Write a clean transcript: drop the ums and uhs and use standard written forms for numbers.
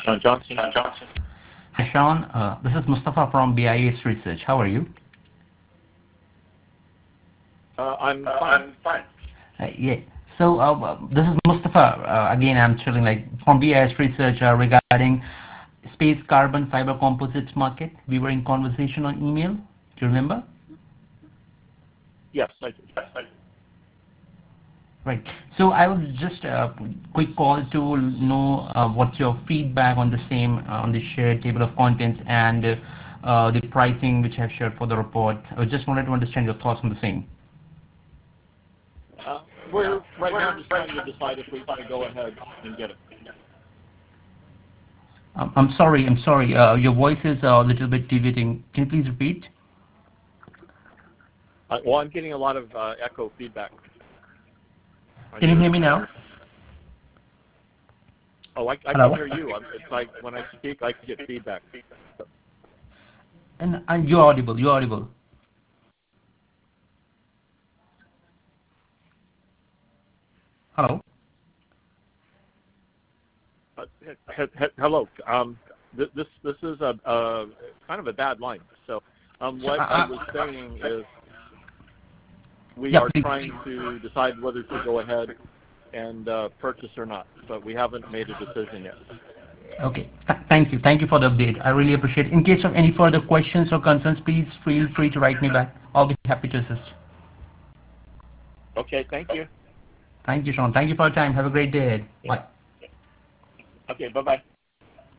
Sean Johnson. Hi, Sean. This is Mustafa from BIS Research. How are you? I'm fine. Yeah. So this is Mustafa. Again, I'm chilling like from BIS Research regarding space carbon fiber composites market. We were in conversation on email. Do you remember? Yes, I do. Right. So I was just a quick call to know what's your feedback on the same on the shared table of contents and the pricing which I've shared for the report. I just wanted to understand your thoughts on the same. We're right now just trying to decide if we want to go ahead and get it. I'm sorry. I'm sorry. Your voice is a little bit deviating. Can you please repeat? Well, I'm getting a lot of echo feedback. Can you hear me now? Oh, I can Hello? hear you. It's like when I speak, I get feedback. And you're audible. You're audible. Hello? Hello. This is a kind of a bad line. So, So, what I was saying is we yeah, are please. trying to decide whether to go ahead and purchase or not, but we haven't made a decision yet. Okay. Thank you. Thank you for the update. I really appreciate it. In case of any further questions or concerns, please feel free to write me back. I'll be happy to assist. Okay, thank you. Thank you, Sean. Thank you for your time. Have a great day ahead. Bye. Okay, bye-bye.